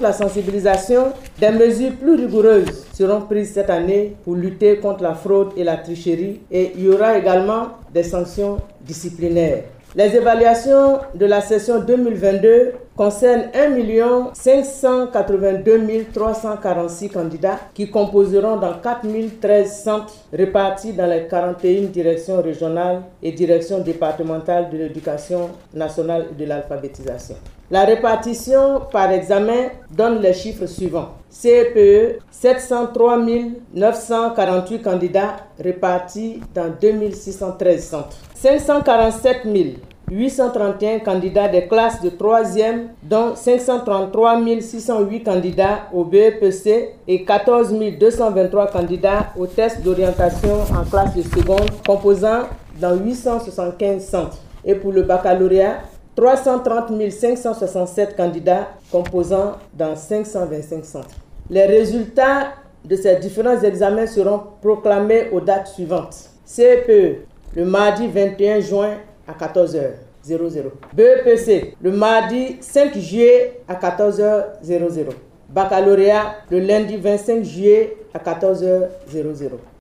toute la sensibilisation, des mesures plus rigoureuses seront prises cette année pour lutter contre la fraude et la tricherie et il y aura également des sanctions disciplinaires. Les évaluations de la session 2022 concernent 1 582 346 candidats qui composeront dans 4 013 centres répartis dans les 41 directions régionales et directions départementales de l'éducation nationale et de l'alphabétisation. La répartition par examen donne les chiffres suivants. CPE, 703 948 candidats répartis dans 2613 centres. 547 831 candidats des classes de 3e, dont 533 608 candidats au BEPC et 14 223 candidats au test d'orientation en classe de seconde, composant dans 875 centres. Et pour le baccalauréat, 330 567 candidats composant dans 525 centres. Les résultats de ces différents examens seront proclamés aux dates suivantes. CPE, le mardi 21 juin à 14h00. BEPC, le mardi 5 juillet à 14h00. Baccalauréat, le lundi 25 juillet à 14h00.